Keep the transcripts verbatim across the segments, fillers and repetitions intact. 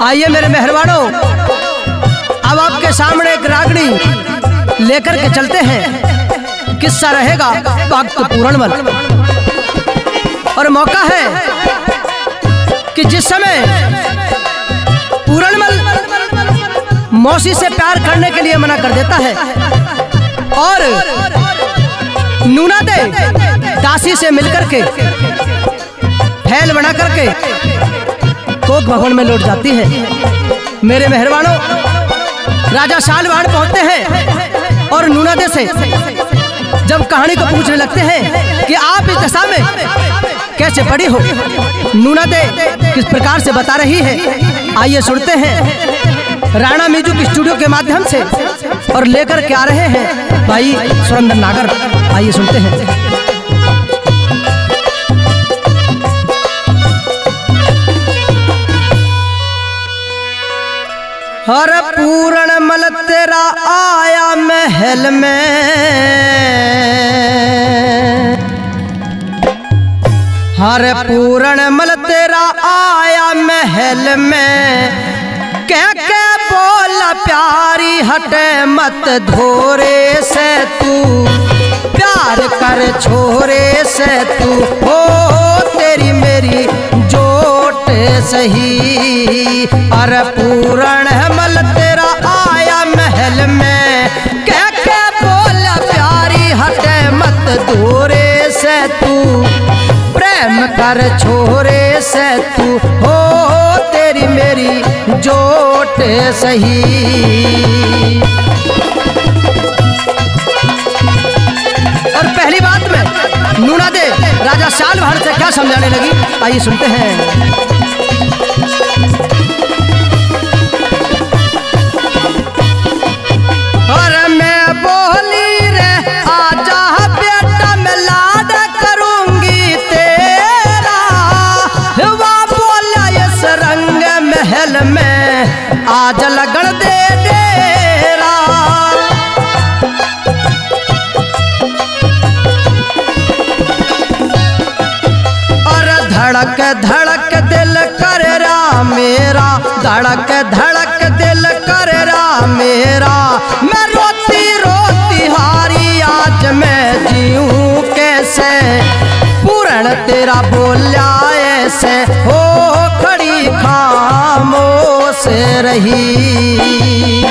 आइए मेरे मेहरबानों, अब आपके सामने एक रागनी लेकर के चलते हैं। किस्सा रहेगा भक्त पूरणमल। और मौका है कि जिस समय पूरणमल मौसी से प्यार करने के लिए मना कर देता है और नूना दे दासी से मिलकर के फैल बना करके कोक भवन में लौट जाती है। मेरे मेहरबानों, राजा शालवाहन पहुंचते हैं और नूना दे से जब कहानी को पूछने लगते हैं कि आप इस दशा में कैसे पड़ी हो, नूना दे किस प्रकार से बता रही है, आइए सुनते हैं राणा म्यूजिक स्टूडियो के माध्यम से। और लेकर के आ रहे हैं भाई सुरेंद्र नागर, आइए सुनते हैं। हर पूरणमल तेरा आया महल में, हर पूरणमल तेरा आया महल में, कह के बोला प्यारी हटे मत धोरे से तू, प्यार कर छोरे से तू हो तेरी मेरी जोट सही। अर पूरणमल तेरा आया महल में, कह के बोला प्यारी हटे मत धोरे से तू, प्रेम कर छोरे से तू हो तेरी मेरी जोट सही। और पहली बात में नूना दे राजा शालवाहन से क्या समझाने लगी, आइए सुनते हैं। और मैं बोली रे आजा बेटा मैं लाड करूंगी तेरा, वह बोला इस रंग महल में आज लगन दे डेरा। और धड़क धड़क दिल कर रा मेरा, धड़क धड़क दिल कर रा मेरा, मैं रोती रोती हारी आज मैं जीऊं कैसे, पूरण तेरा बोला ऐसे हो खड़ी खामोश रही।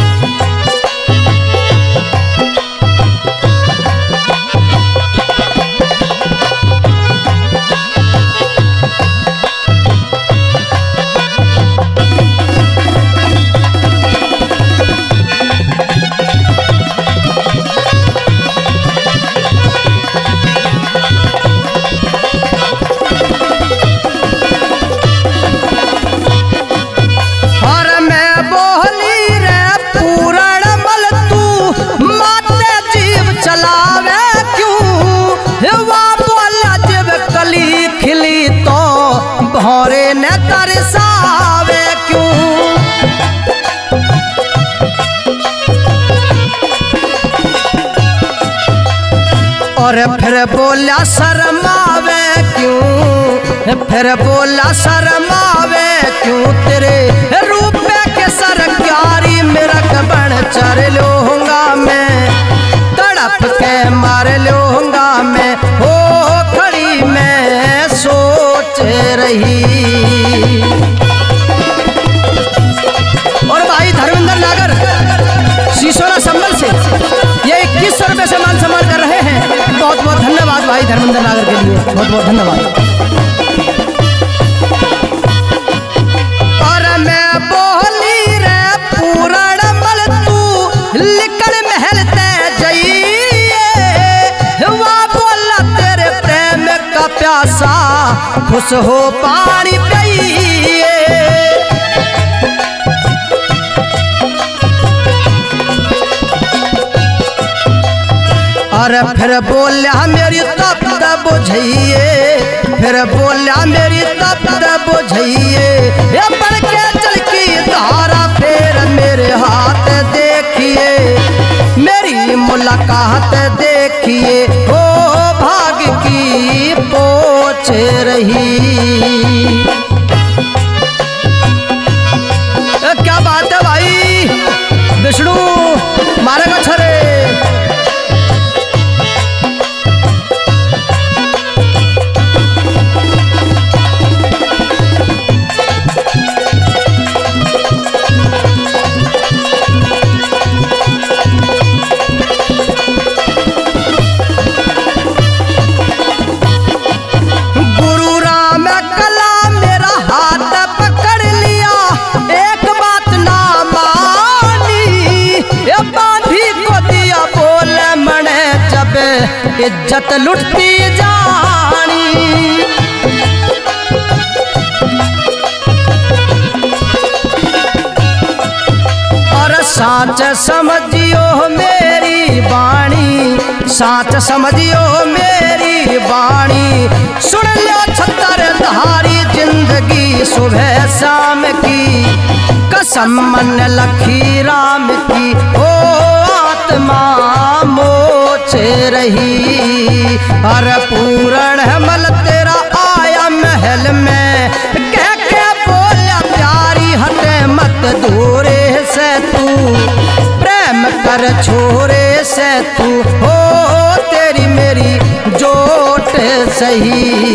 भौरे न तरसावे क्यों, और फिर बोला शर्मावे क्यों, फिर बोला शर्मावे क्यों, तेरे रूप के सरकारी मेरा बन चर लूंगा मैं, तड़प के मार लूंगा मैं हो खड़ी मैं सोच रही। और भाई धर्मेंद्र नागर सिसोरा संबल से ये इक्कीस सौ रुपए से मान सम्मान कर रहे हैं। बहुत बहुत धन्यवाद भाई धर्मेंद्र नागर के लिए, बहुत बहुत धन्यवाद। और मैं बोली रे पूरणमल तू लिकड़ महल ते जाइए, वह बोला तेरे प्रेम का प्यासा खुश हो पानी पिए। और फिर बोला मेरी तप तब बुझाइए, फिर बोला मेरी तप तब बुझाइए, ये बढ़ के चल की धारा फिर मेरे हाथ देखिए, मेरी मुलाकात देखिए हो भाग की पोछ रही। इज्जत लुटती जानी। और साच समझियो मेरी बाणी, साच समझियो मेरी बाणी, सुन लो छतर धारी जिंदगी सुबह शाम की, कसम मन लखी राम की, ओ आत्मा मोच रही। हर पूर्ण मल तेरा आया महल में, कह के बोला प्यारी हटे मत दूरे से तू, प्रेम कर छोरे से तू, हो तेरी मेरी जोट सही।